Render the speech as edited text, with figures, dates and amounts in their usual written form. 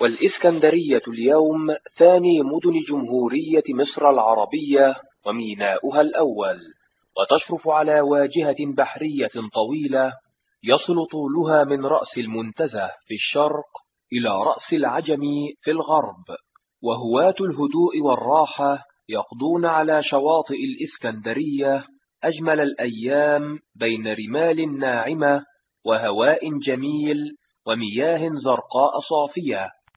والإسكندرية اليوم ثاني مدن جمهورية مصر العربية وميناؤها الأول، وتشرف على واجهة بحرية طويلة يصل طولها من رأس المنتزه في الشرق إلى رأس العجم في الغرب، وهواة الهدوء والراحة يقضون على شواطئ الإسكندرية أجمل الأيام بين رمال ناعمة وهواء جميل ومياه زرقاء صافية